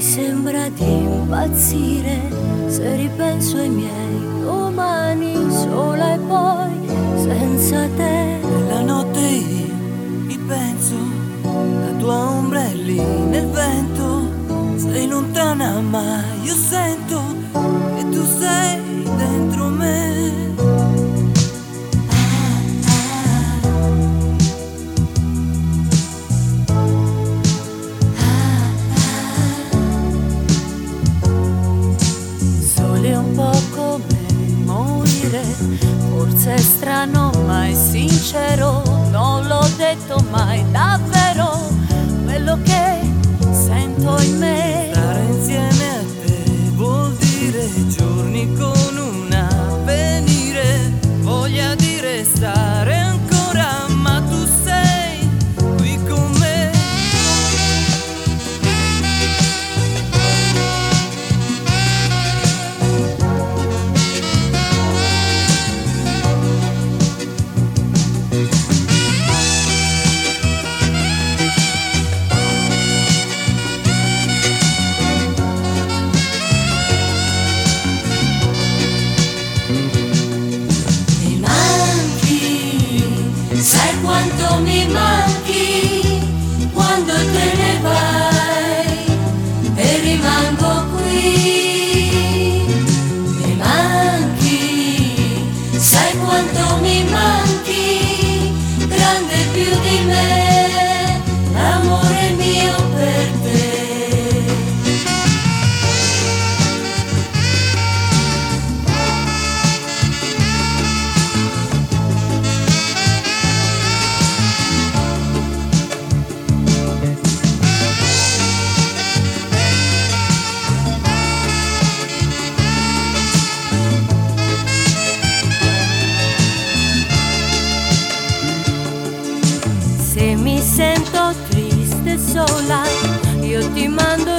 sembra di impazzire se ripenso ai miei domani sola e poi senza te. La notte io ripenso, la tua ombra è lì nel vento, sei lontana ma io sento che tu sei dentro me. Forse è strano ma è sincero, non l'ho detto mai davvero quello che sento in me. Stare insieme a te vuol dire giorni con un avvenire, voglia di restare ancora ma tu sei qui con me. Sai quanto mi manchi quando te ne vai e rimango qui. Mi manchi, sai quanto mi manchi, grande più di me, l'amore mio per te. Se mi sento triste e sola, io ti mando